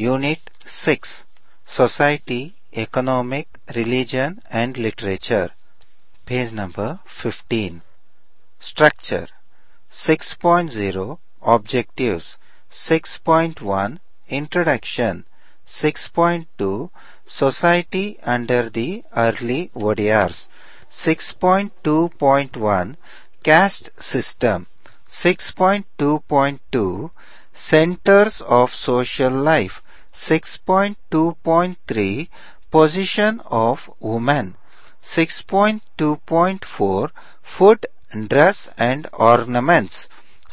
Unit 6 Society, Economic, Religion and Literature. Page number 15. Structure 6.0 Objectives 6.1 Introduction 6.2 Society under the early ODRs 6.2.1 Caste System 6.2.2 Centers of Social Life 6.2.3 Position of Women 6.2.4 Food, Dress and Ornaments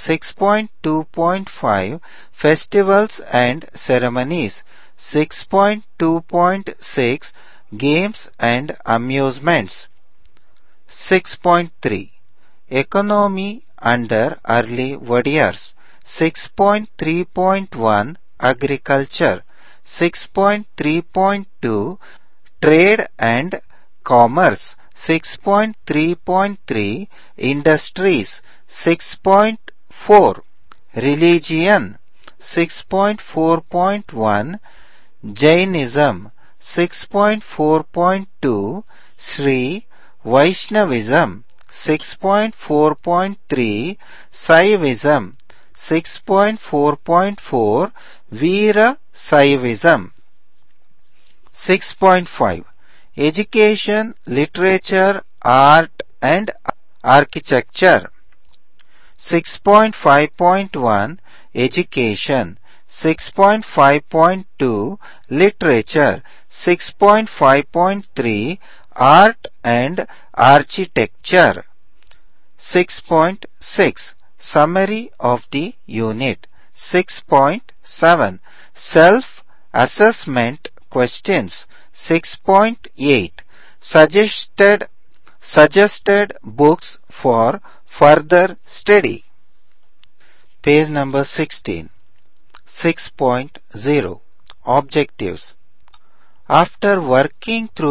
6.2.5 Festivals and Ceremonies 6.2.6 Games and Amusements 6.3 Economy under early ODRs 6.3.1 Agriculture 6.3.2 Trade and Commerce 6.3.3 Industries 6.4 Religion 6.4.1 Jainism 6.4.2 Sri Vaishnavism 6.4.3 Saivism 6.4.4 Veera Saivism 6.5 Education, Literature, Art and Architecture 6.5.1 Education 6.5.2 Literature 6.5.3 Art and Architecture 6.6 Summary of the Unit 6.7 Self-Assessment Questions 6.8 Suggested Books for Further Study. Page number 16. 6.0 Objectives. After working through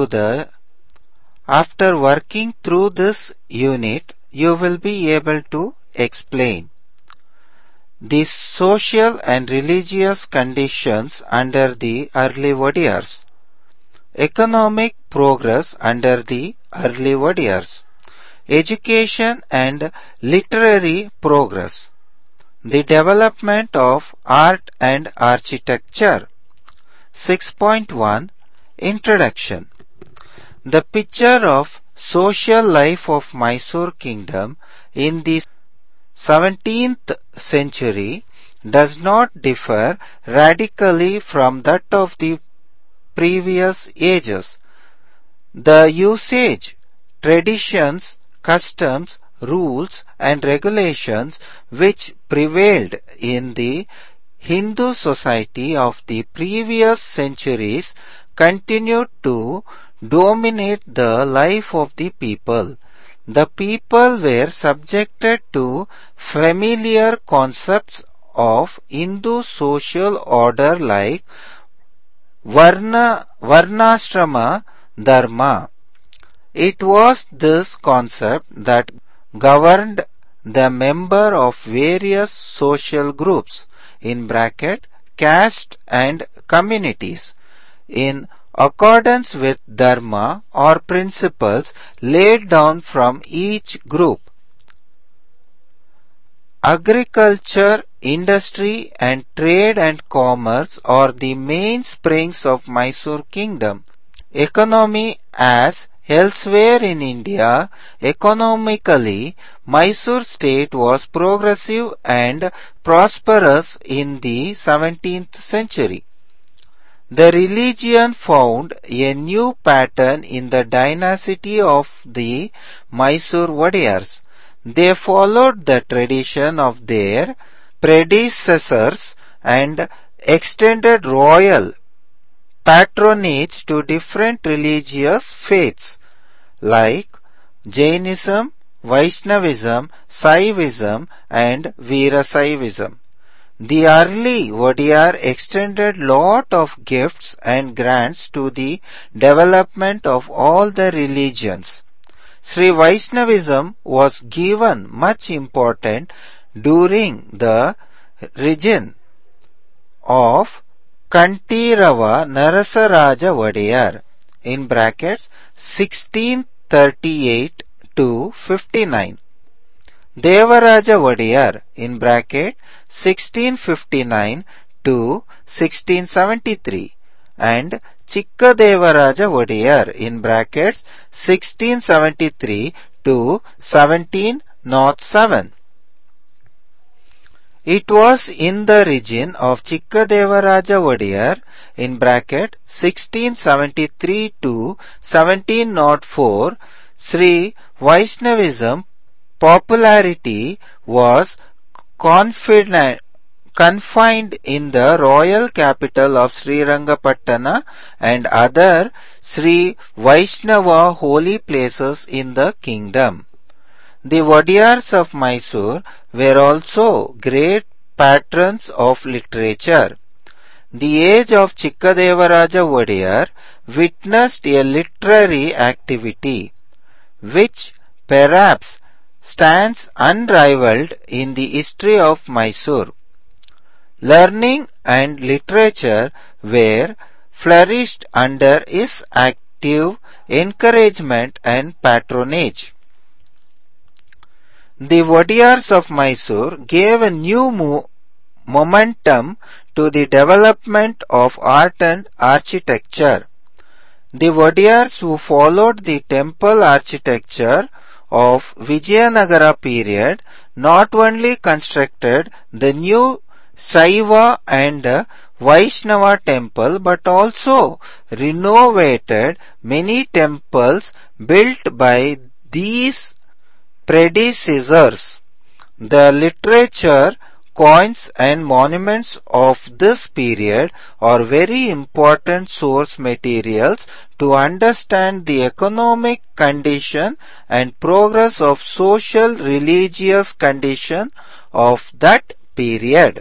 this unit, you will be able to explain the social and religious conditions under the early ODRs, economic progress under the early ODRs, education and literary progress, the development of art and architecture. 6.1 Introduction. The picture of social life of Mysore Kingdom in the 17th century does not differ radically from that of the previous ages. The usage, traditions, customs, rules and regulations which prevailed in the Hindu society of the previous centuries continued to dominate the life of the people. The people were subjected to familiar concepts of Hindu social order like Varnashrama Dharma. It was this concept that governed the member of various social groups (caste and communities) in accordance with dharma or principles laid down from each group. Agriculture, industry and trade and commerce are the main springs of Mysore Kingdom. Economy. As elsewhere in India, economically, Mysore state was progressive and prosperous in the 17th century. The religion found a new pattern in the dynasty of the Mysore Wadiyars. They followed the tradition of their predecessors and extended royal patronage to different religious faiths like Jainism, Vaishnavism, Saivism and Veera Saivism. The early ODR extended lot of gifts and grants to the development of all the religions. Sri Vaishnavism was given much importance during the reign of Kantirava Narasaraja Wadiyar in brackets 1638 to 59. Devaraja Wadiyar in bracket 1659 to 1673 and Chikka Devaraja Wadiyar in brackets 1673 to 1707. It was in the region of Chikka Devaraja Wadiyar in bracket 1673 to 1704 Sri Vaishnavism popularity was confined in the royal capital of Srirangapatna and other Sri Vaishnava holy places in the kingdom. The Wadiyars of Mysore were also great patrons of literature. The age of Chikkadevaraja Wadiyar witnessed a literary activity, which perhaps stands unrivaled in the history of Mysore. Learning and literature were flourished under his active encouragement and patronage. The Wadiyars of Mysore gave a new momentum to the development of art and architecture. The Wadiyars who followed the temple architecture of Vijayanagara period not only constructed the new Shaiva and Vaishnava temple but also renovated many temples built by these predecessors. The literature, coins and monuments of this period are very important source materials to understand the economic condition and progress of social religious condition of that period.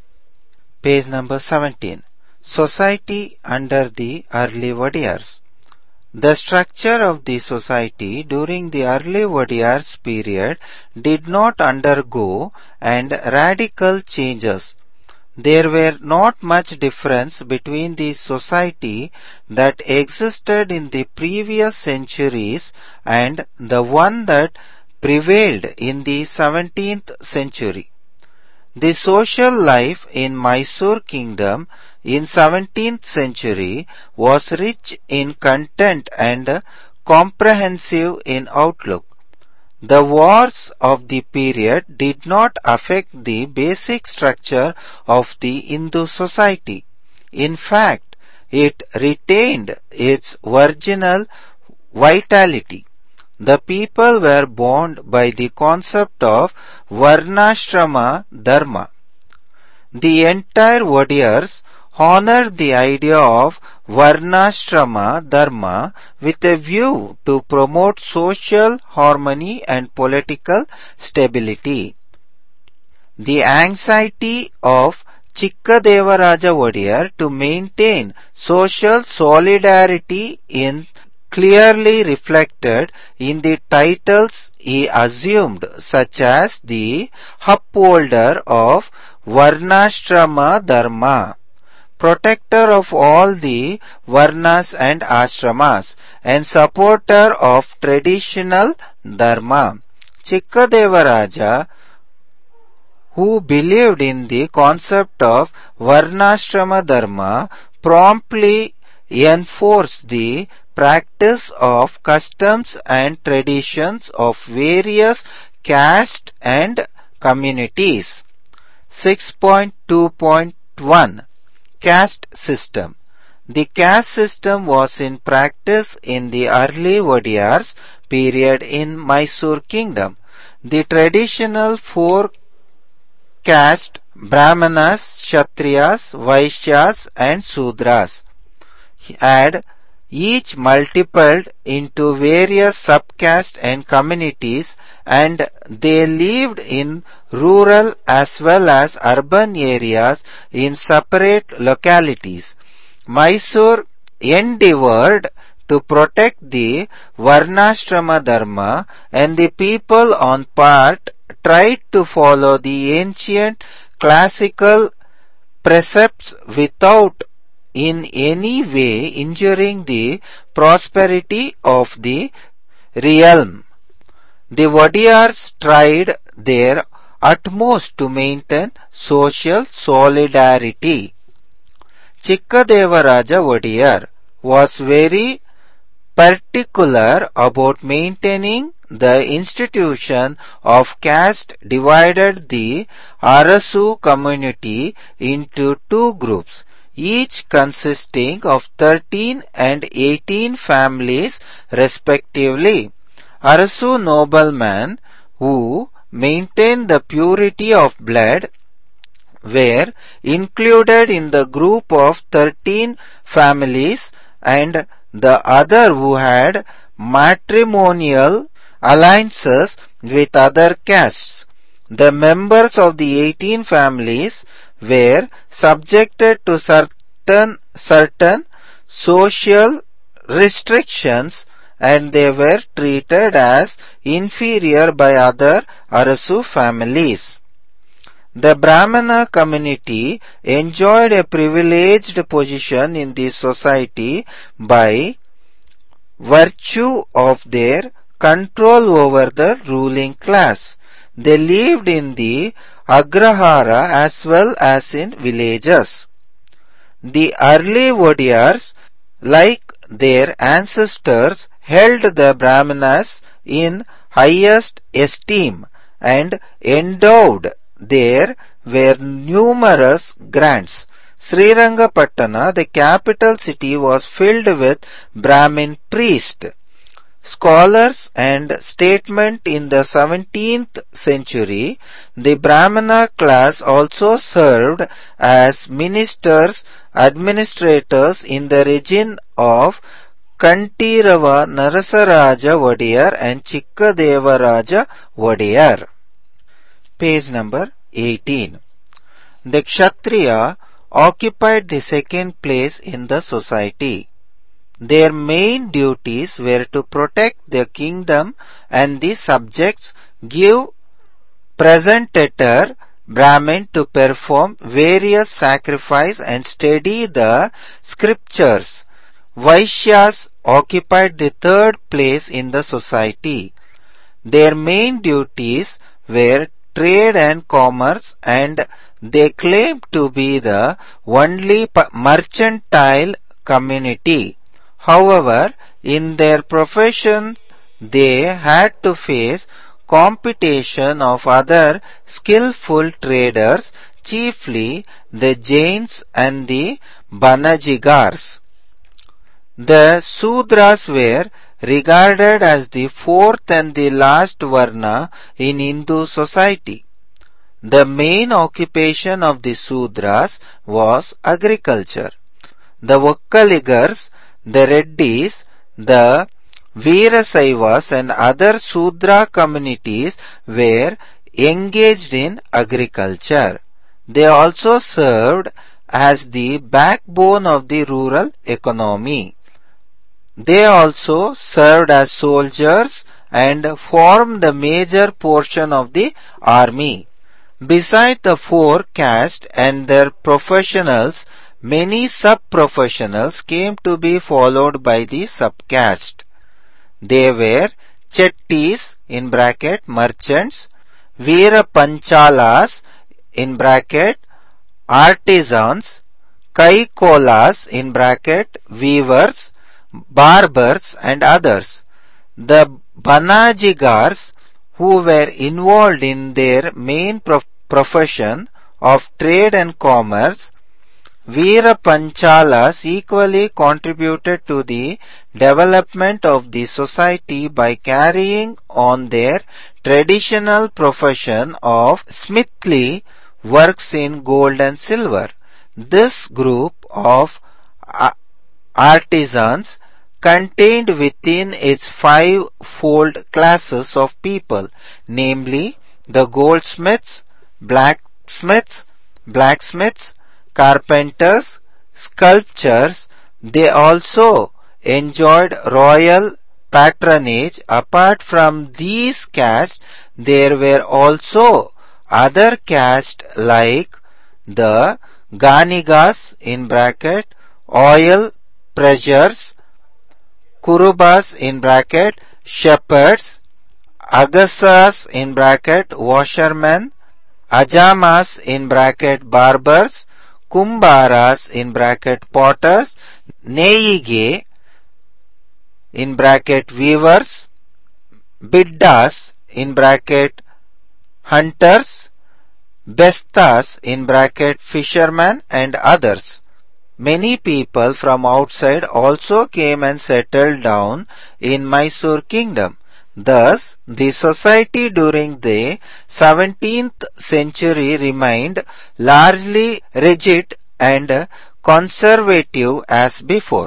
Page number 17. Society under the early Wadiyars. The structure of the society during the early Wadiyars period did not undergo and radical changes. There were not much difference between the society that existed in the previous centuries and the one that prevailed in the 17th century. The social life in Mysore kingdom in 17th century was rich in content and comprehensive in outlook. The wars of the period did not affect the basic structure of the Hindu society. In fact, it retained its original vitality. The people were bound by the concept of Varnashrama Dharma. The entire Wadiyars honored the idea of Varnashrama Dharma with a view to promote social harmony and political stability. The anxiety of Chikkadevaraja Wadiyar to maintain social solidarity in clearly reflected in the titles he assumed, such as the upholder of Varnashrama Dharma, protector of all the Varnas and Ashramas, and supporter of traditional Dharma. Chikkadevaraja, who believed in the concept of Varnashrama Dharma, promptly enforced the practice of customs and traditions of various castes and communities. 6.2.1 Caste system. The caste system was in practice in the early Wadiyars period in Mysore kingdom. The traditional four caste Brahmanas, Kshatriyas, Vaishyas and Sudras had each multiplied into various subcastes and communities, and they lived in rural as well as urban areas in separate localities. Mysore endeavored to protect the Varnashrama Dharma, and the people on part tried to follow the ancient classical precepts without in any way injuring the prosperity of the realm. The Wadiyars tried their utmost to maintain social solidarity. Chikkadevaraja Wadiyar was very particular about maintaining the institution of caste, divided the Arasu community into two groups, each consisting of 13 and 18 families respectively. Arasu noblemen who maintained the purity of blood were included in the group of 13 families, and the other who had matrimonial alliances with other castes. The members of the 18 families were subjected to certain social restrictions, and they were treated as inferior by other Arasu families. The Brahmana community enjoyed a privileged position in the society by virtue of their control over the ruling class. They lived in the Agrahara as well as in villages. The early Wadiyars, like their ancestors, held the Brahmanas in highest esteem and endowed there were numerous grants. Srirangapatna, the capital city, was filled with Brahmin priests. Scholars and statesmen in the 17th century, the Brahmana class also served as ministers, administrators in the region of Kantirava Narasaraja Wadiyar and Chikkadevaraja Wadiyar. Page number 18. The Kshatriya occupied the second place in the society. Their main duties were to protect the kingdom and the subjects, give presentator Brahmin to perform various sacrifices, and study the scriptures. Vaishyas occupied the third place in the society. Their main duties were trade and commerce, and they claimed to be the only mercantile community. However, in their profession they had to face competition of other skillful traders, chiefly the Jains and the Banajigars. The Sudras were regarded as the fourth and the last Varna in Hindu society. The main occupation of the Sudras was agriculture. The Vakkaligars, the Reddis, the Veerasaivas and other Sudra communities were engaged in agriculture. They also served as the backbone of the rural economy. They also served as soldiers and formed the major portion of the army. Besides the four castes and their professionals, many sub-professionals came to be followed by the sub-caste. They were Chettis in bracket merchants, Veera Panchalas in bracket artisans, Kaikolas in bracket weavers, barbers and others. The Banajigars, who were involved in their main profession of trade and commerce, Veera Panchalas equally contributed to the development of the society by carrying on their traditional profession of smithly works in gold and silver. This group of artisans contained within its five-fold classes of people, namely the goldsmiths, blacksmiths, carpenters, sculptors. They also enjoyed royal patronage. Apart from these castes, there were also other castes like the Ganigas in bracket oil pressures, kurubas in bracket, shepherds, agasas in bracket, washermen, ajamas in bracket, barbers, kumbaras in bracket, potters, neige in bracket, weavers, biddas in bracket, hunters, bestas in bracket, fishermen, and others. Many people from outside also came and settled down in Mysore kingdom. Thus, the society during the 17th century remained largely rigid and conservative as before.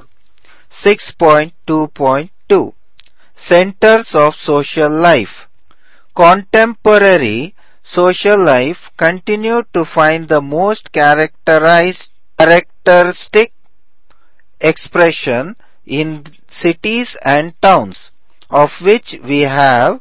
6.2.2 Centers of social life. Contemporary social life continued to find the most characteristic expression in cities and towns, of which we have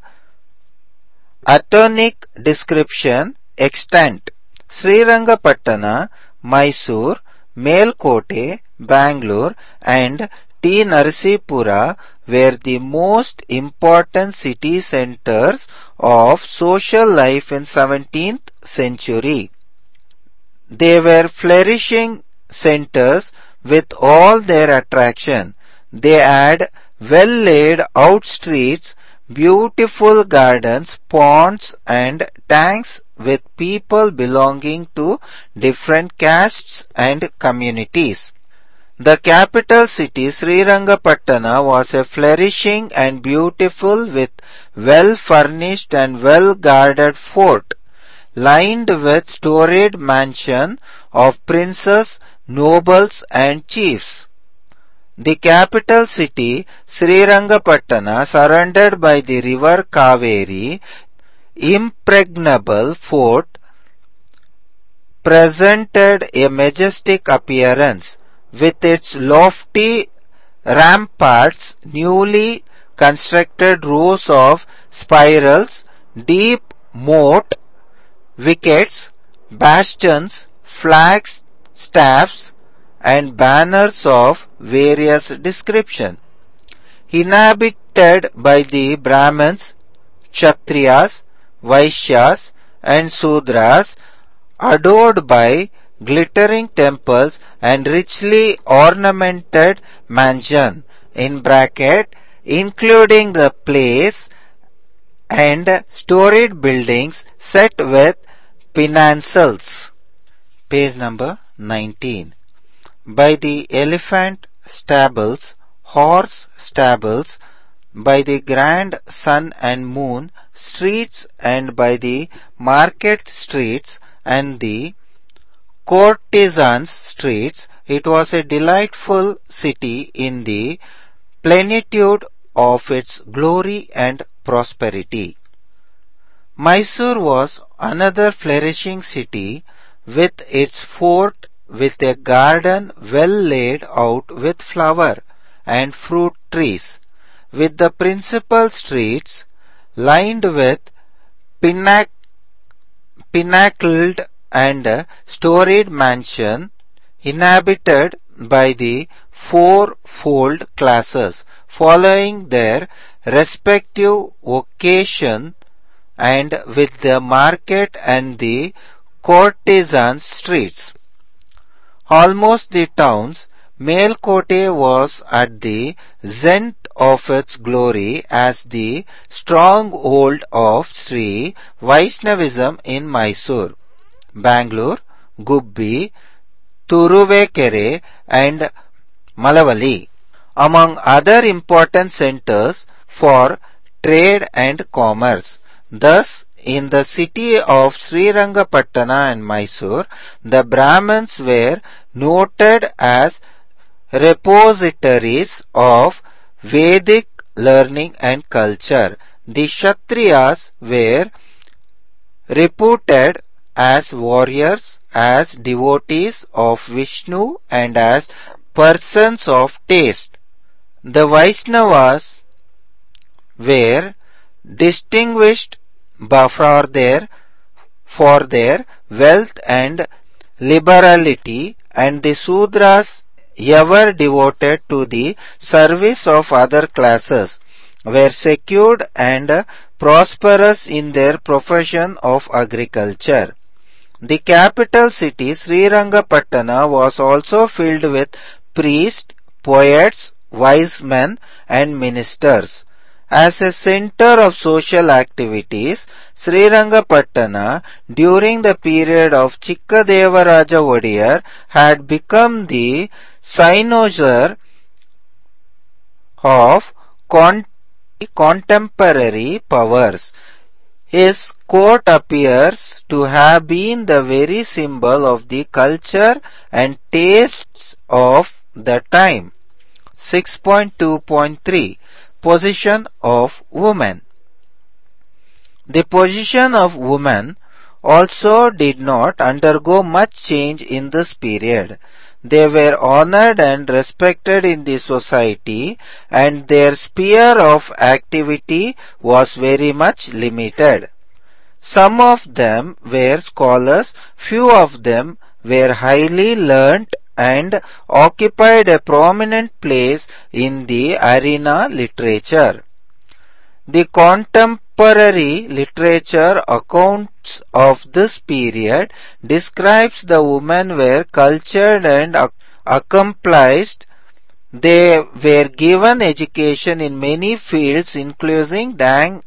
atonic description extant. Srirangapatna, Mysore, Melkote, Bangalore, and T. Narsipura were the most important city centers of social life in 17th century. They were flourishing centers with all their attraction. They had well laid out streets, beautiful gardens, ponds, and tanks with people belonging to different castes and communities. The capital city Srirangapatna was a flourishing and beautiful with well furnished and well guarded fort, lined with storied mansion of princes, nobles, and chiefs. The capital city Srirangapatna, surrounded by the river Kaveri, impregnable fort, presented a majestic appearance, with its lofty ramparts, newly constructed rows of spirals, deep moat, wickets, bastions, flags, staffs, and banners of various description. Inhabited by the Brahmins, Kshatriyas, Vaishyas, and Sudras, adored by glittering temples and richly ornamented mansion in bracket, including the place and storied buildings set with pinnacles. Page number 19. By the elephant stables, horse stables, by the grand sun and moon streets, and by the market streets and the courtesans' streets, it was a delightful city in the plenitude of its glory and prosperity. Mysore was another flourishing city with its fort, with a garden well laid out with flower and fruit trees, with the principal streets lined with pinnacled and storied mansion inhabited by the fourfold classes following their respective vocation, and with the market and the courtesans' streets. Almost the towns, Melkote was at the zenith of its glory as the stronghold of Sri Vaishnavism in Mysore. Bangalore, Gubbi, Turuvekere, and Malavali, among other important centers for trade and commerce. Thus, in the city of Srirangapatna and Mysore, the Brahmins were noted as repositories of Vedic learning and culture. The Kshatriyas were reputed as warriors, as devotees of Vishnu, and as persons of taste. The Vaishnavas were distinguished for their wealth and liberality, and the Sudras ever devoted to the service of other classes were secured and prosperous in their profession of agriculture. The capital city Srirangapatna was also filled with priests, poets, wise men and ministers. As a center of social activities, Srirangapatna during the period of Chikkadevaraja Odiyar had become the cynosure of contemporary powers. His court appears to have been the very symbol of the culture and tastes of the time. 6.2.3 Position of women. The position of women also did not undergo much change in this period. They were honored and respected in the society, and their sphere of activity was very much limited. Some of them were scholars, few of them were highly learnt and occupied a prominent place in the arena literature. The contemporary literature accounts of this period describes the women were cultured and accomplished. They were given education in many fields including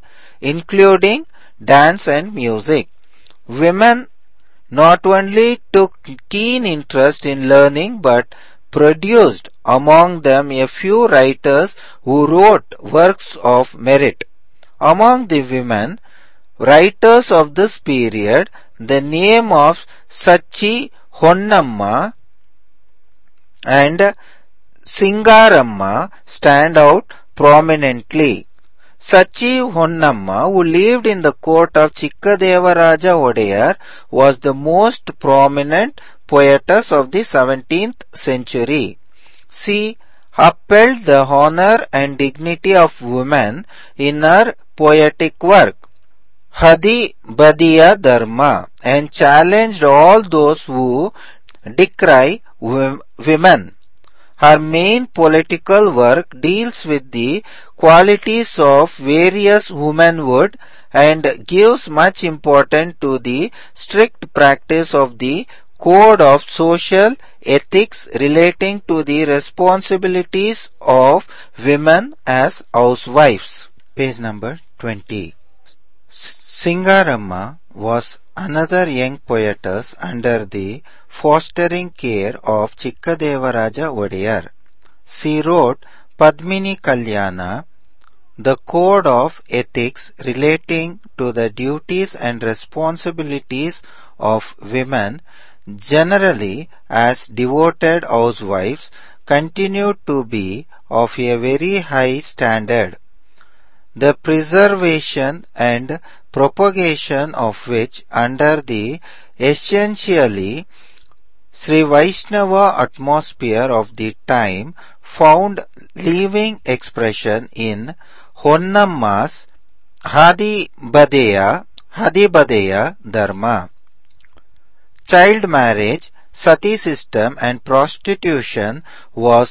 dance and music. Women not only took keen interest in learning but produced among them a few writers who wrote works of merit. Among the women writers of this period, the name of Sachi Honnamma and Singaramma stand out prominently. Sachi Honnamma, who lived in the court of Chikkadevaraja Odiyar, was the most prominent poetess of the 17th century. She upheld the honor and dignity of women in her poetic work, Hadi Badiya Dharma, and challenged all those who decry women. Her main political work deals with the qualities of various womanhood and gives much importance to the strict practice of the code of social ethics relating to the responsibilities of women as housewives. Page number 20. Singaramma was another young poetess under the fostering care of Chikkadevaraja Odiyar. She wrote Padmini Kalyana, the code of ethics relating to the duties and responsibilities of women generally as devoted housewives continued to be of a very high standard, the preservation and propagation of which under the essentially Sri Vaishnava atmosphere of the time found living expression in Honnamma's Hadi Badeya Dharma. Child marriage, sati system and prostitution was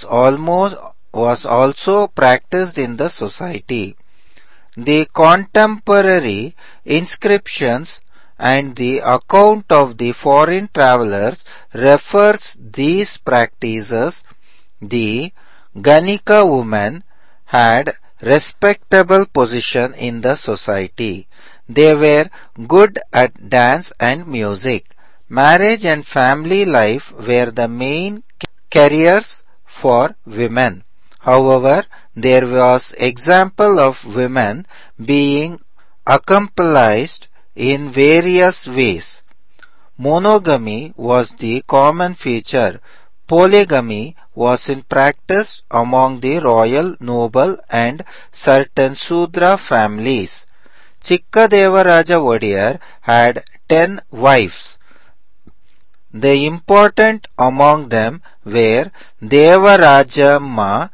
also practiced in the society. The contemporary inscriptions and the account of the foreign travelers refers these practices. The Ganika women had respectable position in the society. They were good at dance and music. Marriage and family life were the main careers for women. However, there was example of women being accomplished in various ways. Monogamy was the common feature. Polygamy was in practice among the royal, noble and certain Sudra families. Chikkadevaraja Odiyar had 10 wives. The important among them were Devarajamma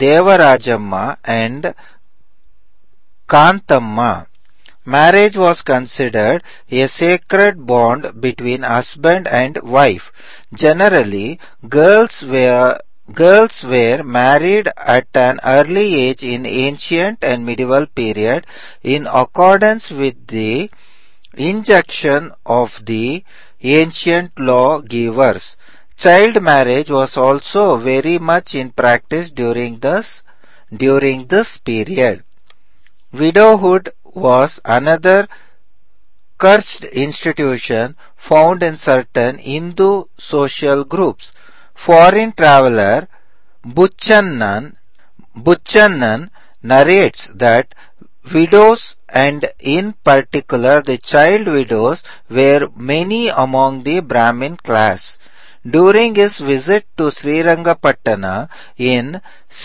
and Kantamma. Marriage was considered a sacred bond between husband and wife. Generally, girls Girls were married at an early age in ancient and medieval period in accordance with the injunction of the ancient law givers. Child marriage was also very much in practice during this period. Widowhood was another cursed institution found in certain Hindu social groups. Foreign traveler Buchanan narrates that widows, and in particular the child widows, were many among the Brahmin class. During his visit to Srirangapatna in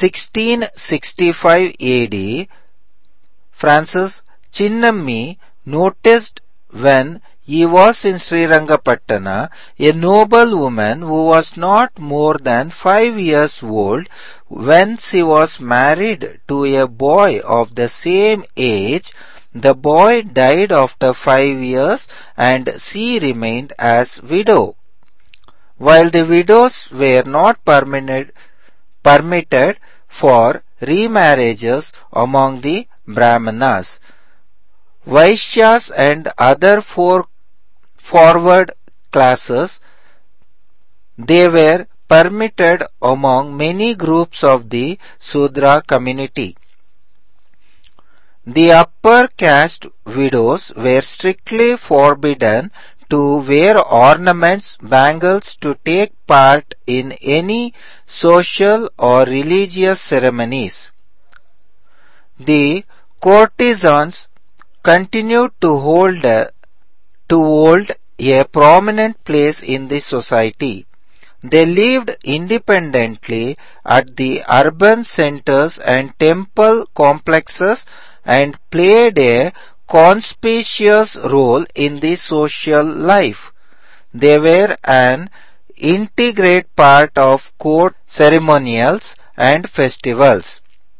1665 AD, Francis Chinnammi noticed when he was in Srirangapatna a noble woman who was not more than 5 years old when she was married to a boy of the same age. The boy died after 5 years and she remained as widow. While the widows were not permitted for remarriages among the Brahmanas, Vaishyas and other forward classes, they were permitted among many groups of the Sudra community. The upper caste widows were strictly forbidden to wear ornaments, bangles, to take part in any social or religious ceremonies. The courtesans continued to hold a prominent place in the society. They lived independently at the urban centers and temple complexes and played a conspicuous role in the social life. They were an integral part of court ceremonials and festivals.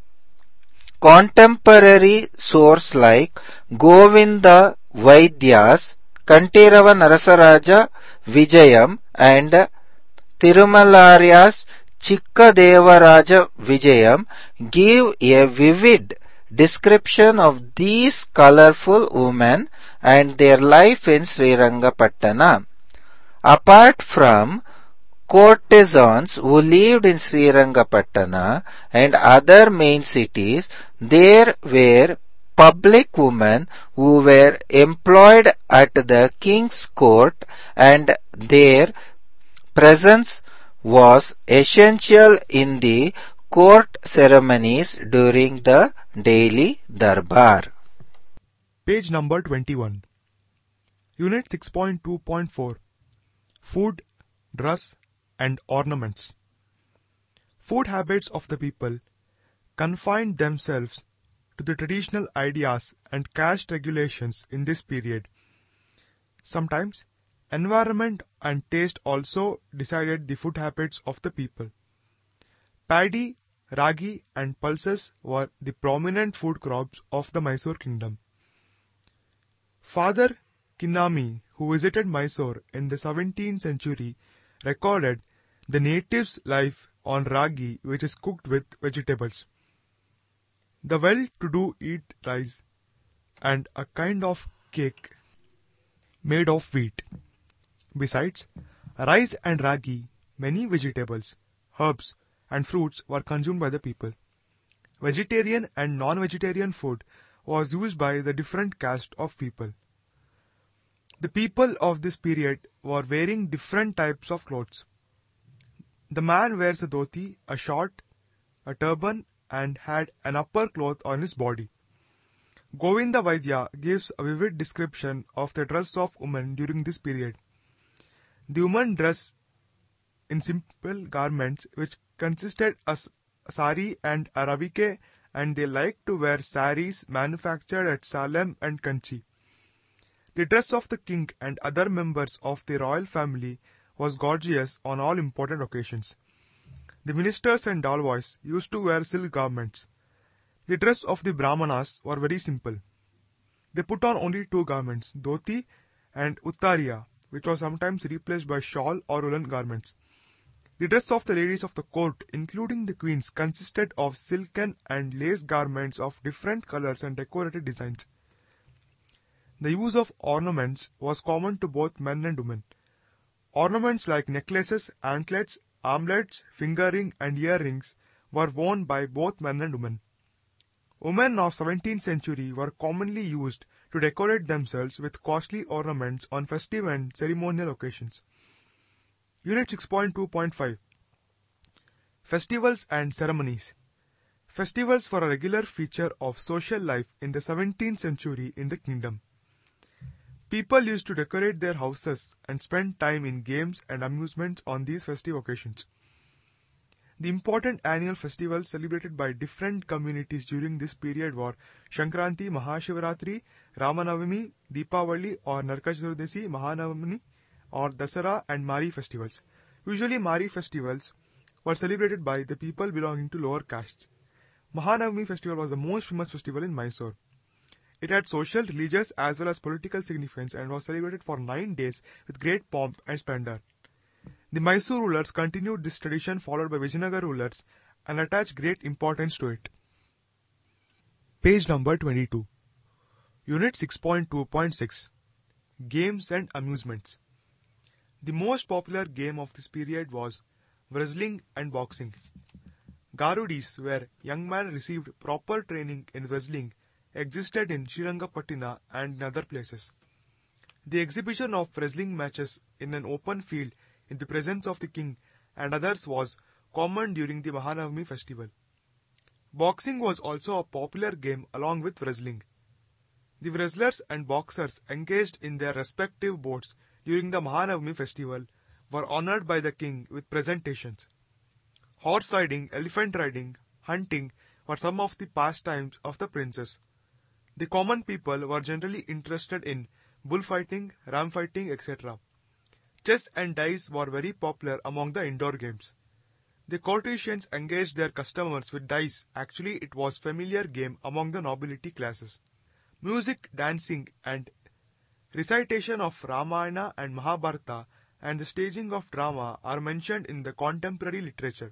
Contemporary sources like Govinda Vaidya's Kantirava Narasaraja Vijayam and Tirumalarya's Chikkadevaraja Vijayam give a vivid description of these colorful women and their life in Srirangapatna. Apart from courtesans who lived in Srirangapatna and other main cities, there were public women who were employed at the king's court, and their presence was essential in the court ceremonies during the daily darbar. Page number 21. Unit 6.2.4 Food, Dress and Ornaments. Food habits of the people confined themselves to the traditional ideas and caste regulations in this period. Sometimes, environment and taste also decided the food habits of the people. Paddy, ragi and pulses were the prominent food crops of the Mysore kingdom. Father Kinnami, who visited Mysore in the 17th century, recorded the natives' life on ragi, which is cooked with vegetables. The well-to-do eat rice and a kind of cake made of wheat. Besides rice and ragi, many vegetables, herbs and fruits were consumed by the people. Vegetarian and non-vegetarian food was used by the different caste of people. The people of this period were wearing different types of clothes. The man wears a dhoti, a short, a turban, and had an upper cloth on his body. Govinda Vaidya gives a vivid description of the dress of women during this period. The women dress in simple garments which consisted a sari and a ravike, and they liked to wear saris manufactured at Salem and Kanchi. The dress of the king and other members of the royal family was gorgeous on all important occasions. The ministers and dalboys used to wear silk garments. The dress of the Brahmanas were very simple. They put on only two garments, dhoti and uttariya, which was sometimes replaced by shawl or woolen garments. The dress of the ladies of the court, including the queens, consisted of silken and lace garments of different colors and decorated designs. The use of ornaments was common to both men and women. Ornaments like necklaces, anklets, armlets, finger ring, and earrings were worn by both men and women. Women of 17th century were commonly used to decorate themselves with costly ornaments on festive and ceremonial occasions. Unit 6.2.5 Festivals and Ceremonies. Festivals were a regular feature of social life in the 17th century in the kingdom. People used to decorate their houses and spend time in games and amusements on these festive occasions. The important annual festivals celebrated by different communities during this period were Shankranti, Mahashivaratri, Ramanavami, Deepavali or Narka-Chaturdasi, Mahanavami or Dasara and Mari festivals. Usually Mari festivals were celebrated by the people belonging to lower castes. Mahanavami festival was the most famous festival in Mysore. It had social, religious as well as political significance and was celebrated for 9 days with great pomp and splendor. The Mysore rulers continued this tradition followed by Vijayanagar rulers and attached great importance to it. Page number 22. Unit 6.2.6 Games and Amusements. The most popular game of this period was wrestling and boxing. Garudis, where young men received proper training in wrestling, existed in Srirangapattina and in other places. The exhibition of wrestling matches in an open field in the presence of the king and others was common during the Mahanavami festival. Boxing was also a popular game along with wrestling. The wrestlers and boxers engaged in their respective bouts during the Mahanavami festival were honored by the king with presentations. Horse riding, elephant riding, hunting were some of the pastimes of the princes. The common people were generally interested in bullfighting, ram fighting, etc. Chess and dice were very popular among the indoor games. The courtesians engaged their customers with dice. Actually, it was a familiar game among the nobility classes. Music, dancing and recitation of Ramayana and Mahabharata and the staging of drama are mentioned in the contemporary literature.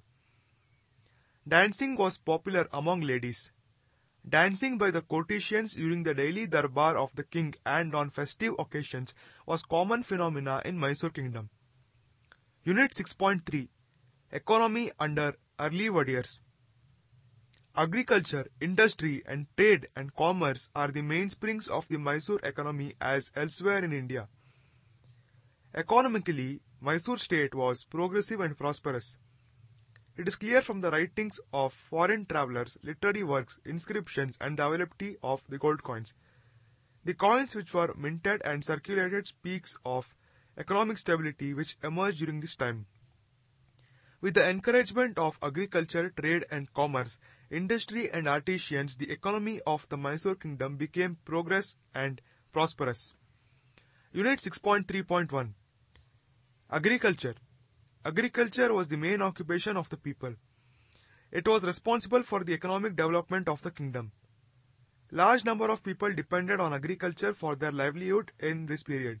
Dancing was popular among ladies. Dancing by the courtesians during the daily darbar of the king and on festive occasions was common phenomena in Mysore kingdom. Unit 6.3 Economy under early Wadiyars. Agriculture, industry and trade and commerce are the mainsprings of the Mysore economy as elsewhere in India. Economically, Mysore state was progressive and prosperous. It is clear from the writings of foreign travelers, literary works, inscriptions and the availability of the gold coins. The coins which were minted and circulated speaks of economic stability which emerged during this time. With the encouragement of agriculture, trade and commerce, industry and artisans, the economy of the Mysore kingdom became progress and prosperous. Unit 6.3.1 Agriculture. Agriculture was the main occupation of the people. It was responsible for the economic development of the kingdom. Large number of people depended on agriculture for their livelihood in this period.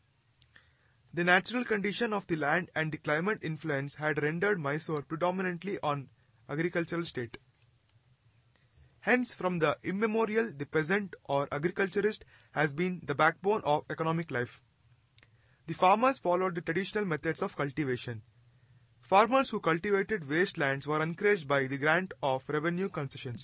The natural condition of the land and the climate influence had rendered Mysore predominantly an agricultural state. Hence, from the immemorial, the peasant or agriculturist has been the backbone of economic life. The farmers followed the traditional methods of cultivation. Farmers who cultivated wastelands were encouraged by the grant of revenue concessions.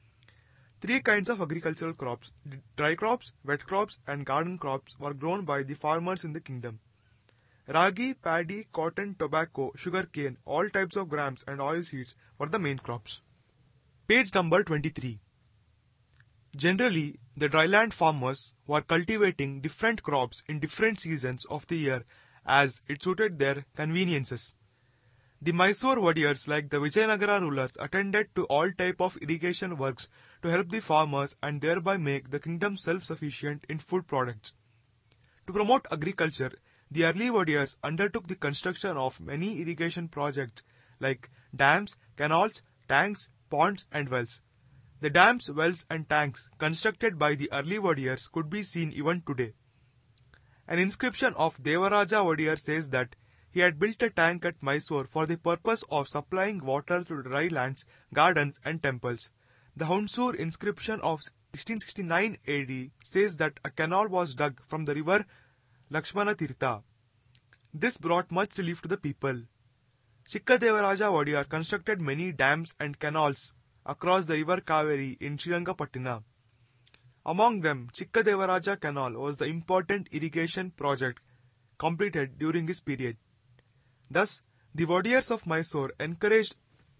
3 kinds of agricultural crops, dry crops, wet crops and garden crops were grown by the farmers in the kingdom. Ragi, paddy, cotton, tobacco, sugarcane, all types of grams and oilseeds were the main crops. Page number 23. Generally, the dryland farmers were cultivating different crops in different seasons of the year as it suited their conveniences. The Mysore Wadiyars, like the Vijayanagara rulers, attended to all type of irrigation works to help the farmers and thereby make the kingdom self-sufficient in food products. To promote agriculture, the early Wadiyars undertook the construction of many irrigation projects like dams, canals, tanks, ponds and wells. The dams, wells and tanks constructed by the early Wadiyars could be seen even today. An inscription of Devaraja Wadiyar says that He had built a tank at Mysore for the purpose of supplying water to dry lands, gardens and temples. The Hunsur inscription of 1669 AD says that a canal was dug from the river Lakshmana Tirtha. This brought much relief to the people. Chikkadevaraja Wadiyar constructed many dams and canals across the river Kaveri in Srirangapattina. Among them, Chikkadevaraja Canal was the important irrigation project completed during his period. Thus, the Wadiyars of Mysore encouraged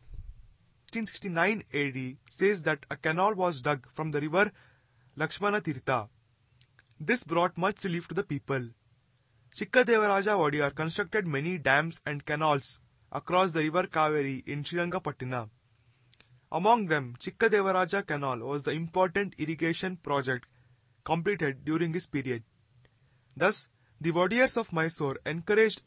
1669 AD says that a canal was dug from the river Lakshmana Tirtha. This brought much relief to the people. Chikkadevaraja Wadiyar constructed many dams and canals across the river Kaveri in Srirangapattina. Among them, Chikkadevaraja Canal was the important irrigation project completed during his period. Thus, the Wadiyars of Mysore encouraged.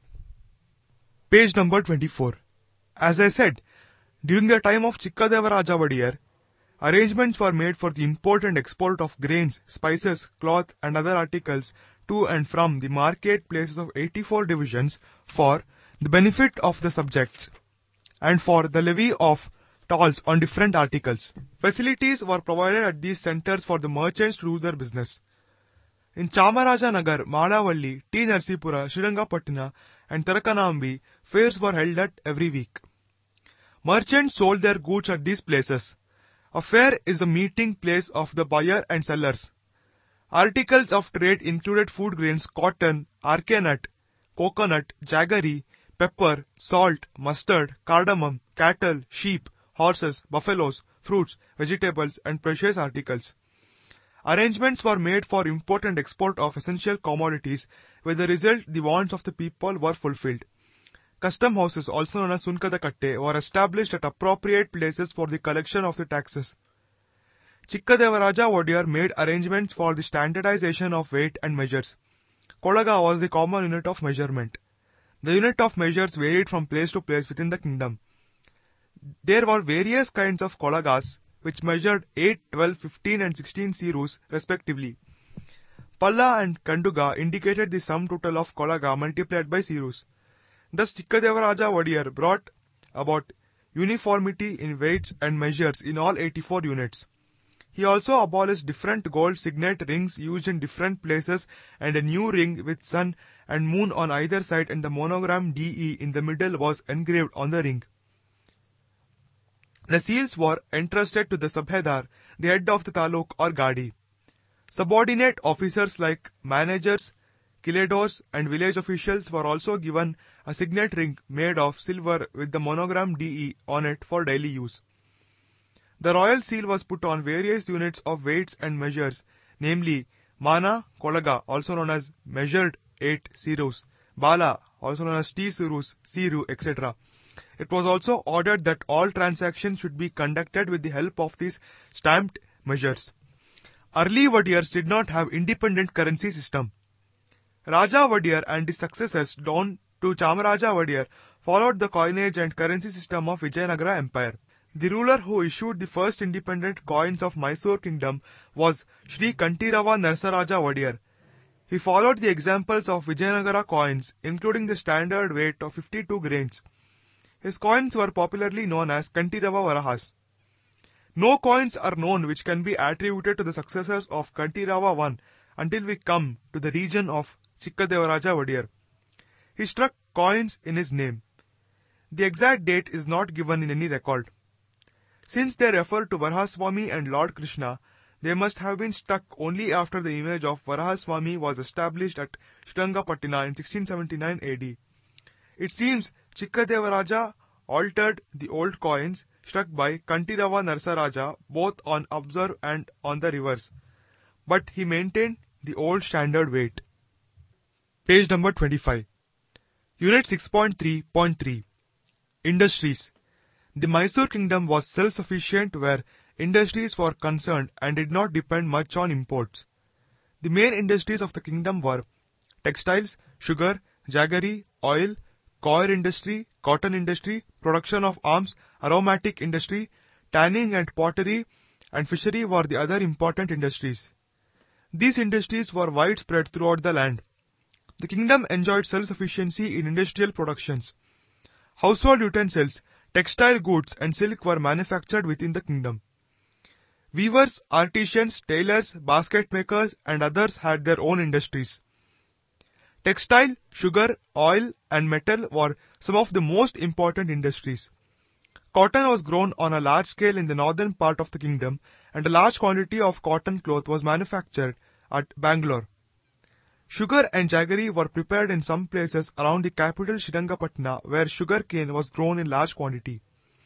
Page number 24. As I said, during the time of Chikkadevaraja Wadiyar, arrangements were made for the import and export of grains, spices, cloth and other articles to and from the market places of 84 divisions for the benefit of the subjects and for the levy of tolls on different articles. Facilities were provided at these centers for the merchants to do their business. In Chamaraja Nagar, Madavalli, T. Narsipura, Srirangapattina and Tarakanambi, fairs were held at every week. Merchants sold their goods at these places. A fair is a meeting place of the buyer and sellers. Articles of trade included food grains, cotton, arcanut, coconut, jaggery, pepper, salt, mustard, cardamom, cattle, sheep, horses, buffaloes, fruits, vegetables and precious articles. Arrangements were made for import and export of essential commodities, with the result the wants of the people were fulfilled. Custom houses, also known as Sunkadakatte, were established at appropriate places for the collection of the taxes. Chikkadevaraja Wadiyar made arrangements for the standardization of weight and measures. Kolaga was the common unit of measurement. The unit of measures varied from place to place within the kingdom. There were various kinds of kolagas which measured 8, 12, 15 and 16 sirus respectively. Palla and Kanduga indicated the sum total of kolaga multiplied by sirus. Thus Chikkadevaraja Wadiyar brought about uniformity in weights and measures in all 84 units. He also abolished different gold signet rings used in different places and a new ring with sun and moon on either side, and the monogram DE in the middle was engraved on the ring. The seals were entrusted to the Subhedar, the head of the taluk or gadi. Subordinate officers like managers, kiledors and village officials were also given a signet ring made of silver with the monogram DE on it for daily use. The royal seal was put on various units of weights and measures, namely Mana, Kolaga, also known as measured 8 sirus, Bala, also known as T sirus, Siru, etc. It was also ordered that all transactions should be conducted with the help of these stamped measures. Early Wadiyars did not have independent currency system. Raja Wadiyar and his successors down to Chamaraja Wadiyar followed the coinage and currency system of Vijayanagara Empire. The ruler who issued the first independent coins of Mysore kingdom was Sri Kantirava Narsaraja Wadiyar. He followed the examples of Vijayanagara coins, including the standard weight of 52 grains. His coins were popularly known as Kantirava Varahas. No coins are known which can be attributed to the successors of Kantirava I until we come to the region of Chikkadevaraja Wadiyar. He struck coins in his name. The exact date is not given in any record. Since they refer to Varahaswamy and Lord Krishna, they must have been struck only after the image of Varahaswamy was established at Srirangapattina in 1679 AD. It seems Chikkadevaraja altered the old coins struck by Kantirava Narsaraja both on obverse and on the reverse, but he maintained the old standard weight. Page number 25. Unit 6.3.3. Industries. The Mysore kingdom was self-sufficient where industries were concerned and did not depend much on imports. The main industries of the kingdom were textiles, sugar, jaggery, oil, coir industry, cotton industry, production of arms, aromatic industry, tanning and pottery, and fishery were the other important industries. These industries were widespread throughout the land. The kingdom enjoyed self-sufficiency in industrial productions. Household utensils, textile goods and silk were manufactured within the kingdom. Weavers, artisans, tailors, basket makers and others had their own industries. Textile, sugar, oil and metal were some of the most important industries. Cotton was grown on a large scale in the northern part of the kingdom and a large quantity of cotton cloth was manufactured at Bangalore. Sugar and jaggery were prepared in some places around the capital Srirangapatna where sugar cane was grown in large quantity.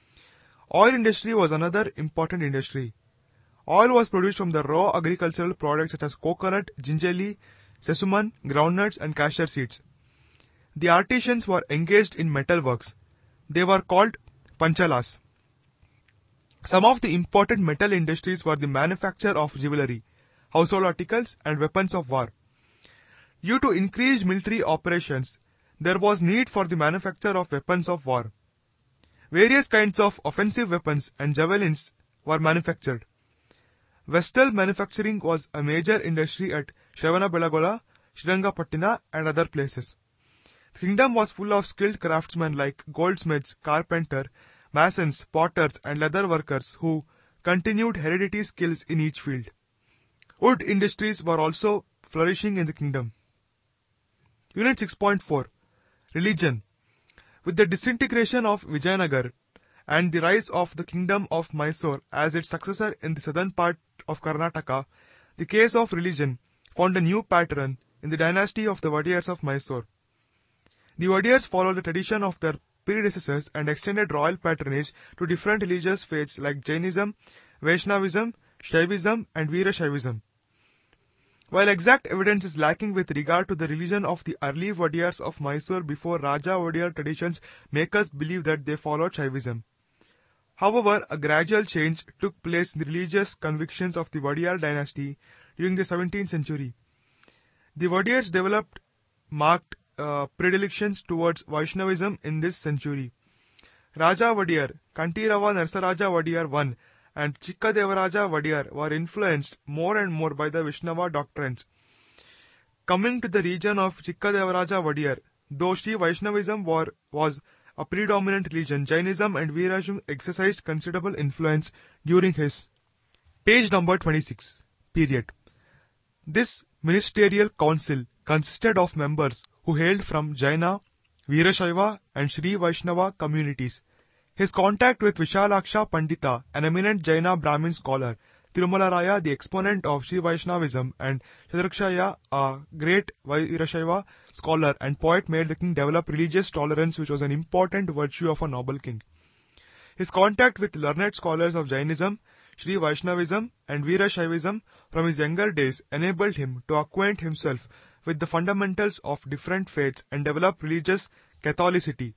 Oil industry was another important industry. Oil was produced from the raw agricultural products such as coconut, gingerly, sesame, groundnuts and castor seeds. The artisans were engaged in metal works. They were called panchalas. Some of the important metal industries were the manufacture of jewelry, household articles and weapons of war. Due to increased military operations, there was need for the manufacture of weapons of war. Various kinds of offensive weapons and javelins were manufactured. Vestal manufacturing was a major industry at Shravanabelagola, Srirangapatna and other places. The kingdom was full of skilled craftsmen like goldsmiths, carpenter, masons, potters and leather workers who continued hereditary skills in each field. Wood industries were also flourishing in the kingdom. Unit 6.4 Religion. With the disintegration of Vijayanagar and the rise of the kingdom of Mysore as its successor in the southern part of Karnataka, the case of religion found a new pattern in the dynasty of the Wadiyars of Mysore. The Wadiyars followed the tradition of their predecessors and extended royal patronage to different religious faiths like Jainism, Vaishnavism, Shaivism and Veerashaivism. While exact evidence is lacking with regard to the religion of the early Wadiyars of Mysore before Raja Wadiyar traditions make us believe that they followed Shaivism. However, a gradual change took place in the religious convictions of the Wadiyar dynasty during the 17th century. The Wadiyars developed marked predilections towards Vaishnavism in this century. Raja Wadiyar, Kantirava Narsaraja Wadiyar I and Chikka Devaraja Wadiyar were influenced more and more by the Vaishnava doctrines. Coming to the region of Chikka Devaraja Wadiyar, though Sri Vaishnavism was a predominant religion, Jainism and Veerashaivism exercised considerable influence during his page number 26 period. This ministerial council consisted of members who hailed from Jaina, Veerashaiva and Sri Vaishnava communities. His contact with Vishalaksha Pandita, an eminent Jaina Brahmin scholar, Tirumala Raya, the exponent of Sri Vaishnavism, and Shadrakshaya, a great Veerashaiva scholar and poet, made the king develop religious tolerance, which was an important virtue of a noble king. His contact with learned scholars of Jainism, Sri Vaishnavism and Veerashaivism from his younger days enabled him to acquaint himself with the fundamentals of different faiths and develop religious Catholicity.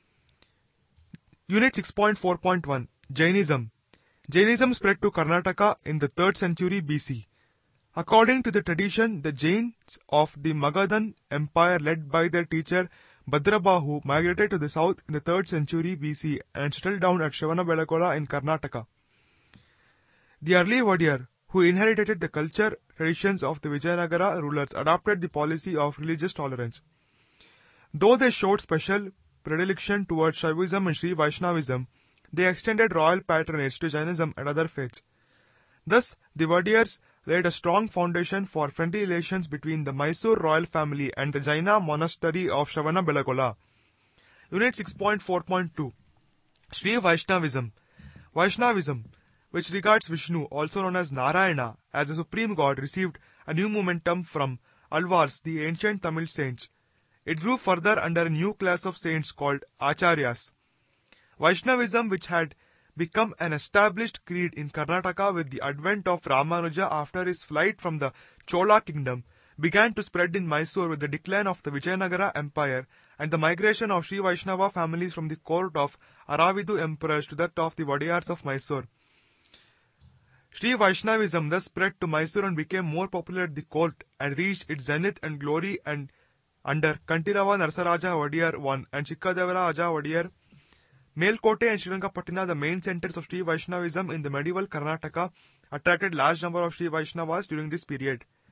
Unit 6.4.1 Jainism. Jainism spread to Karnataka in the 3rd century BC. According to the tradition, the Jains of the Magadhan Empire led by their teacher Bhadrabahu migrated to the south in the 3rd century BC and settled down at Shravanabelagola in Karnataka. The early Wadiyar, who inherited the culture traditions of the Vijayanagara rulers, adopted the policy of religious tolerance. Though they showed special predilection towards Shaivism and Sri Vaishnavism, they extended royal patronage to Jainism and other faiths. Thus, the Wadiyars laid a strong foundation for friendly relations between the Mysore royal family and the Jaina monastery of Shravanabelagola. Unit 6.4.2 Sri Vaishnavism. Vaishnavism, which regards Vishnu, also known as Narayana, as the supreme god, received a new momentum from Alvars, the ancient Tamil saints. It grew further under a new class of saints called Acharyas. Vaishnavism, which had become an established creed in Karnataka with the advent of Ramanuja after his flight from the Chola kingdom, began to spread in Mysore with the decline of the Vijayanagara Empire and the migration of Sri Vaishnava families from the court of Aravidu emperors to that of the Wadiyars of Mysore. Sri Vaishnavism thus spread to Mysore and became more popular at the court and reached its zenith and glory and under Kantirava Narsaraja Wadiyar I and Chikkadevaraja Wadiyar. Melkote and Srirangapatna, the main centers of Sri Vaishnavism in the medieval Karnataka, attracted large number of Sri Vaishnavas during this period.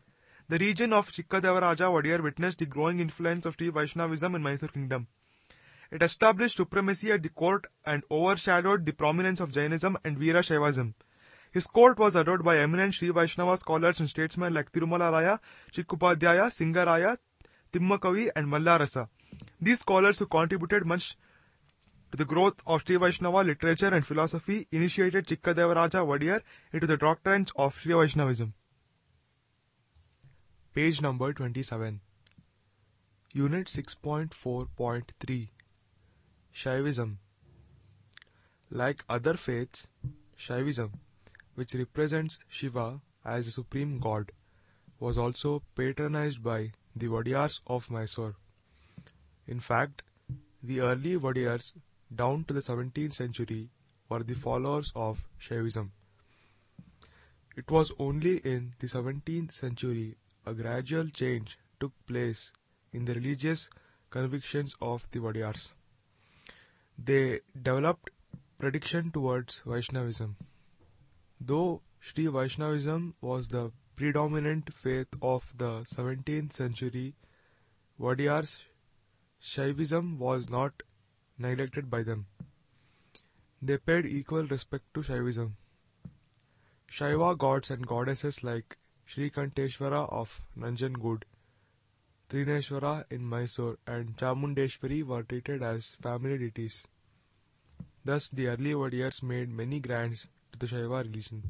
The region of Chikkadevaraja Wadiyar witnessed the growing influence of Sri Vaishnavism in Mysore kingdom. It established supremacy at the court and overshadowed the prominence of Jainism and Veera Shaivism. His court was adored by eminent Sri Vaishnava scholars and statesmen like Tirumala Raya, Chikkupadhyaya, Singaraya, Timmakavi and Mallarasa. These scholars who contributed much to the growth of Sri Vaishnava literature and philosophy initiated Chikkadevaraja Wadiyar into the doctrines of Sri Vaishnavism. Page number 27. Unit 6.4.3 Shaivism. Like other faiths, Shaivism, which represents Shiva as the supreme god, was also patronized by the Wadiyars of Mysore. In fact, the early Wadiyars down to the 17th century were the followers of Shaivism. It was only in the 17th century a gradual change took place in the religious convictions of the Wadiyars. They developed prediction towards Vaishnavism. Though Sri Vaishnavism was the predominant faith of the 17th century, Wadiyars' Shaivism was not neglected by them. They paid equal respect to Shaivism. Shaiva gods and goddesses like Sri Kanteshwara of Nanjangud, Trineshwara in Mysore and Chamundeshwari were treated as family deities. Thus the early Wadiyars made many grants to the Shaiva religion.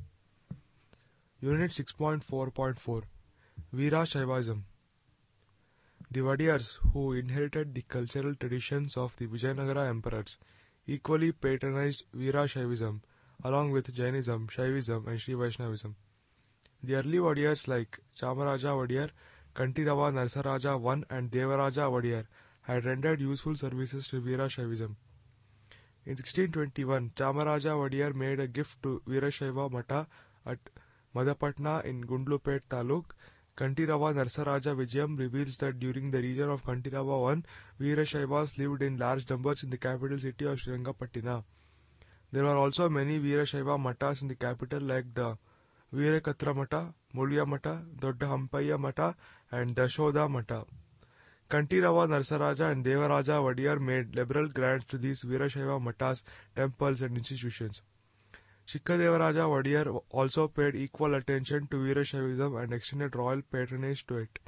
Unit 6.4.4 Veera Shaivism. The Wadiyars, who inherited the cultural traditions of the Vijayanagara emperors, equally patronized Veera Shaivism along with Jainism, Shaivism and Sri Vaishnavism. The early Wadiyars like Chamaraja Wadiyar, Kantirava Narsaraja I and Devaraja Wadiyar had rendered useful services to Veera Shaivism. In 1621, Chamaraja Wadiyar made a gift to Veerashaiva Mata at Madapatna in Gundlupet Taluk. Kantirava Narsaraja Vijayam reveals that during the region of Kantirava I, Veerashaivas lived in large numbers in the capital city of Srirangapattina. There were also many Veerashaiva Matas in the capital like the Veerakatra Mata, Mulya Mata, Dodda Hampaya Mata and Dashoda Mata. Kantirava Narsaraja and Devaraja Wadiyar made liberal grants to these Veerashaiva Matas, temples and institutions. Chikkadevaraja Wadiyar also paid equal attention to Veerashaivism and extended royal patronage to it.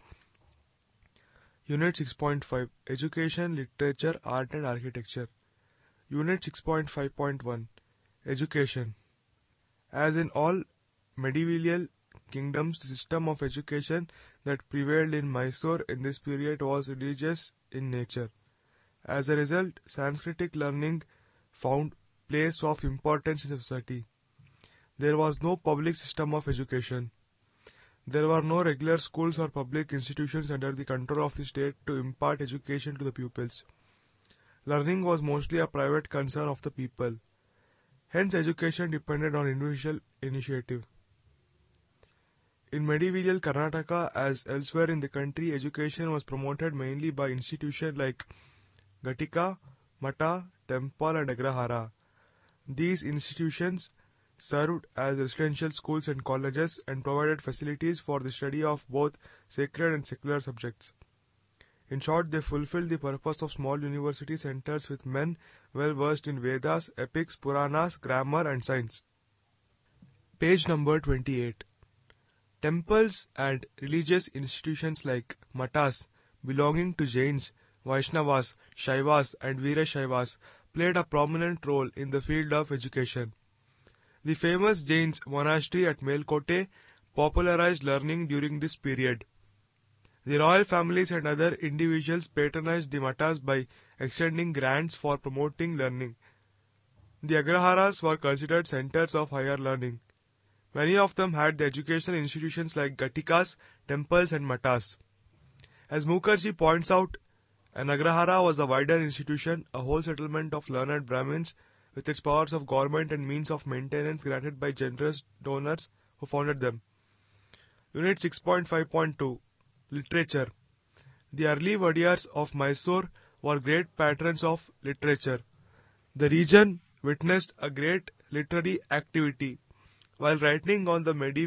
Unit 6.5 Education, Literature, Art and Architecture. Unit 6.5.1 Education. As in all medieval kingdoms, the system of education that prevailed in Mysore in this period was religious in nature. As a result, Sanskritic learning found place of importance in society. There was no public system of education. There were no regular schools or public institutions under the control of the state to impart education to the pupils. Learning was mostly a private concern of the people. Hence, education depended on individual initiative. In medieval Karnataka, as elsewhere in the country, education was promoted mainly by institutions like Ghatika, Mata, Temple and Agrahara. These institutions served as residential schools and colleges and provided facilities for the study of both sacred and secular subjects. In short, they fulfilled the purpose of small university centers with men well versed in Vedas, epics, Puranas, grammar and science. Page number 28. Temples and religious institutions like Matas belonging to Jains, Vaishnavas, Shaivas and Veerashaivas played a prominent role in the field of education. The famous Jains monastery at Melkote popularized learning during this period. The royal families and other individuals patronized the Matas by extending grants for promoting learning. The Agraharas were considered centers of higher learning. Many of them had the educational institutions like Ghatikas, temples and Matas. As Mukherjee points out, an Agrahara was a wider institution, a whole settlement of learned Brahmins with its powers of government and means of maintenance granted by generous donors who founded them. Unit 6.5.2 Literature. The early Wadiyars of Mysore were great patrons of literature. The region witnessed a great literary activity. While writing on the medieval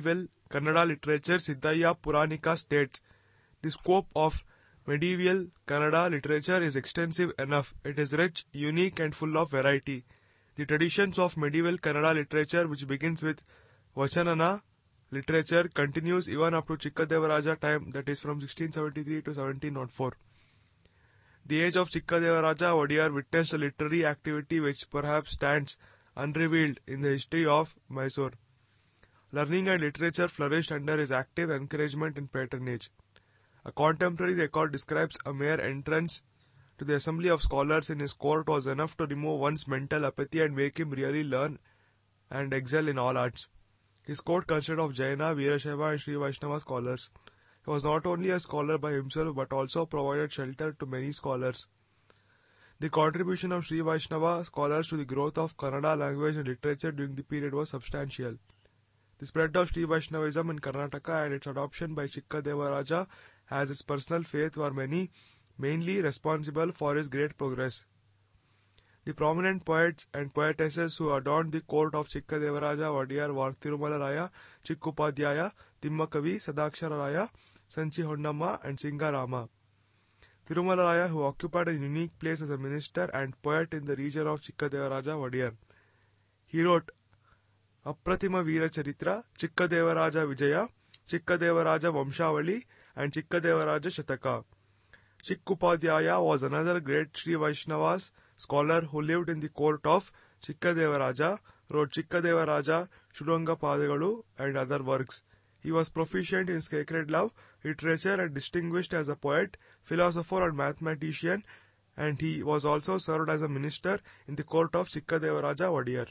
Kannada literature, Siddhaya Puranika states, the scope of medieval Kannada literature is extensive enough. It is rich, unique and full of variety. The traditions of medieval Kannada literature, which begins with Vachanana literature, continues even up to Chikkadevaraja time, that is from 1673 to 1704. The age of Chikkadevaraja Wadiyar witnessed a literary activity which perhaps stands unrevealed in the history of Mysore. Learning and literature flourished under his active encouragement and patronage. A contemporary record describes a mere entrance to the assembly of scholars in his court was enough to remove one's mental apathy and make him really learn and excel in all arts. His court consisted of Jaina, Veerashaiva and Sri Vaishnava scholars. He was not only a scholar by himself but also provided shelter to many scholars. The contribution of Sri Vaishnava scholars to the growth of Kannada language and literature during the period was substantial. The spread of Sri Vaishnavism in Karnataka and its adoption by Chikkadevaraja as his personal faith were mainly responsible for his great progress. The prominent poets and poetesses who adorned the court of Chikkadevaraja Wadiyar were Tirumala Raya, Chikkupadhyaya, Timmakavi, Sadakshara Raya, Sanchi Honnamma and Singarama. Tirumala Raya, who occupied a unique place as a minister and poet in the region of Chikkadevaraja Wadiyar. He wrote Apratima Veera Charitra, Chikkadevaraja Vijaya, Chikkadevaraja Vamshavali and Chikkadevaraja Shataka. Chikkupadhyaya was another great Sri Vaishnavas scholar who lived in the court of Chikkadevaraja, wrote Chikkadevaraja, Shuranga Padagalu and other works. He was proficient in sacred love, literature and distinguished as a poet, philosopher and mathematician, and he was also served as a minister in the court of Chikkadevaraja Wadiyar.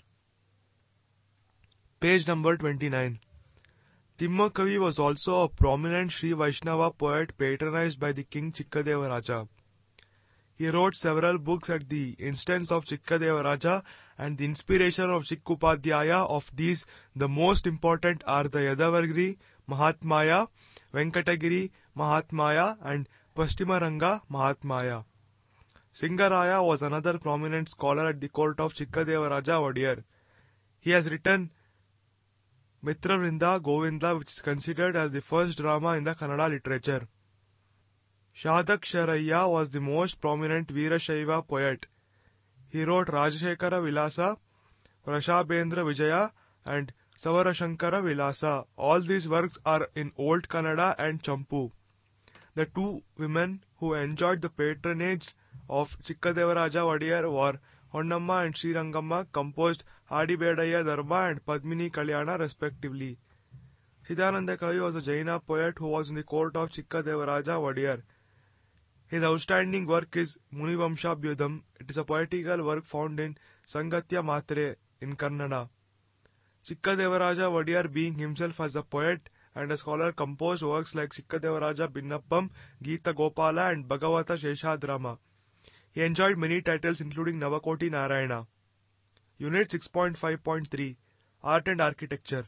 Page number 29. Timmakavi was also a prominent Sri Vaishnava poet patronized by the king Chikkadevaraja. He wrote several books at the instance of Chikkadevaraja and the inspiration of Chikkupadhyaya. Of these, the most important are the Yadavargiri Mahatmaya, Venkatagiri Mahatmaya and Pastimaranga Mahatmaya. Singaraya was another prominent scholar at the court of Chikkadevaraja Wadiyar. He has written Mitravrinda Govinda, which is considered as the first drama in the Kannada literature. Shadaksharaya was the most prominent Veerashaiva poet. He wrote Rajashekara Vilasa, Prashabendra Vijaya and Savarashankara Vilasa. All these works are in Old Kannada and Champu. The two women who enjoyed the patronage of Chikkadevaraja Wadiyar were Honnamma and Sri Rangamma, composed Adibedaya Dharma and Padmini Kalyana respectively. Siddhananda Kavi was a Jaina poet who was in the court of Chikkadevaraja Wadiyar. His outstanding work is Munivamshabhyudam. It is a poetical work found in Sangatya Matre in Kannada. Chikkadevaraja Wadiyar, being himself as a poet and a scholar, composed works like Chikkadevaraja Binnappam, Geeta Gopala and Bhagavata Sheshadrama. He enjoyed many titles including Navakoti Narayana. Unit 6.5.3 Art and Architecture.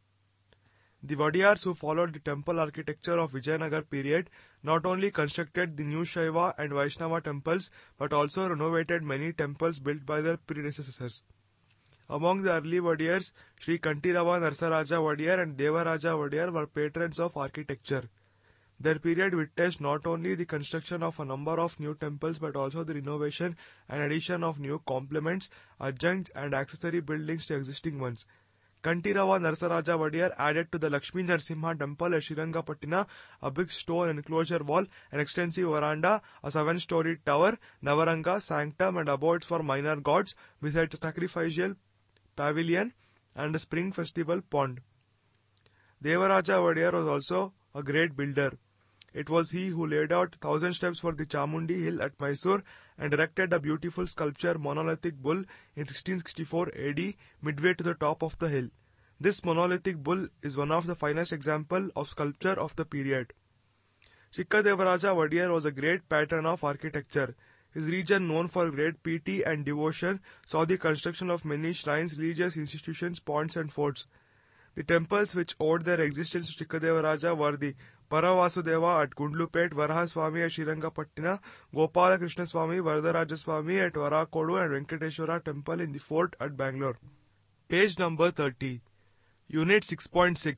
The Wadiyars, who followed the temple architecture of Vijayanagar period, not only constructed the new Shaiva and Vaishnava temples but also renovated many temples built by their predecessors. Among the early Wadiyars, Sri Kantirava Narsaraja Wadiyar and Devaraja Wadiyar were patrons of architecture. Their period witnessed not only the construction of a number of new temples but also the renovation and addition of new complements, adjunct and accessory buildings to existing ones. Kantirava Narsaraja Wadiyar added to the Lakshmi Narsimha temple at Srirangapattina a big stone enclosure wall, an extensive veranda, a 7-story tower, Navaranga, sanctum and abodes for minor gods, besides a sacrificial pavilion and a spring festival pond. Devaraja Wadiyar was also a great builder. It was he who laid out 1,000 steps for the Chamundi hill at Mysore and erected a beautiful sculpture monolithic bull in 1664 AD midway to the top of the hill. This monolithic bull is one of the finest examples of sculpture of the period. Chikkadevaraja Wadiyar was a great patron of architecture. His region, known for great piety and devotion, saw the construction of many shrines, religious institutions, ponds and forts. The temples which owed their existence to Chikkadevaraja were the Paravasudeva at Gundlupet, Varahaswamy at Srirangapattina, Gopala Krishna Swamy, Varadaraja at Varakodu and Venkateshwara temple in the fort at Bangalore. Page number 30. Unit 6.6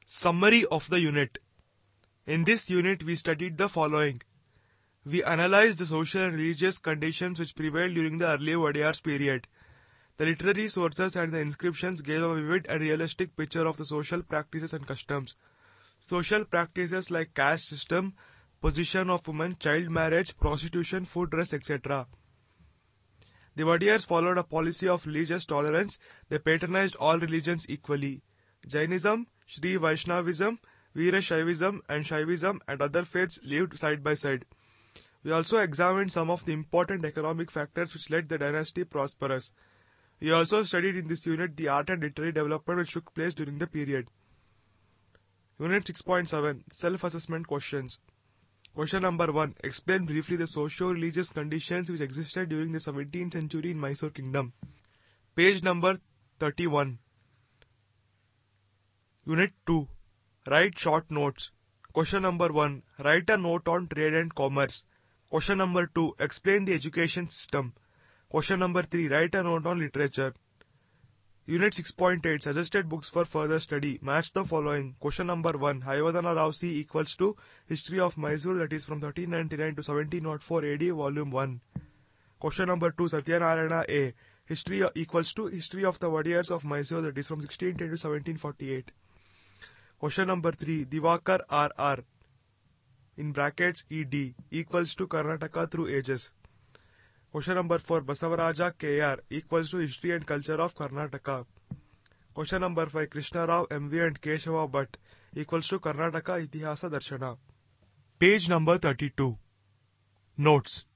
Summary of the unit. In this unit, we studied the following. We analyzed the social and religious conditions which prevailed during the early Wadiyars period. The literary sources and the inscriptions gave a vivid and realistic picture of the social practices and customs. Social practices like caste system, position of women, child marriage, prostitution, food, dress, etc. The Wadiyars followed a policy of religious tolerance. They patronized all religions equally. Jainism, Sri Vaishnavism, Veerashaivism and Shaivism and other faiths lived side by side. We also examined some of the important economic factors which led the dynasty prosperous. We also studied in this unit the art and literary development which took place during the period. Unit 6.7 Self-Assessment Questions. Question number 1. Explain briefly the socio-religious conditions which existed during the 17th century in Mysore Kingdom. Page number 31. Unit 2. Write short notes. Question number 1. Write a note on trade and commerce. Question number 2. Explain the education system. Question number 3. Write a note on literature. Unit 6.8 Suggested books for further study. Match the following. Question number 1. Hayavadana Rao C equals to History of Mysore, that is from 1399 to 1704 AD, Volume 1. Question number 2. Satyanarayana A. History equals to History of the Wadiyars of Mysore, that is from 1610 to 1748. Question number 3. Divakar R.R. in brackets ED equals to Karnataka through ages. Question number 4. Basavaraja K.R. equals to History and Culture of Karnataka. Question number 5. Krishna Rao M.V. and Keshava Bhatt equals to Karnataka Itihasa Darshana. Page number 32. Notes.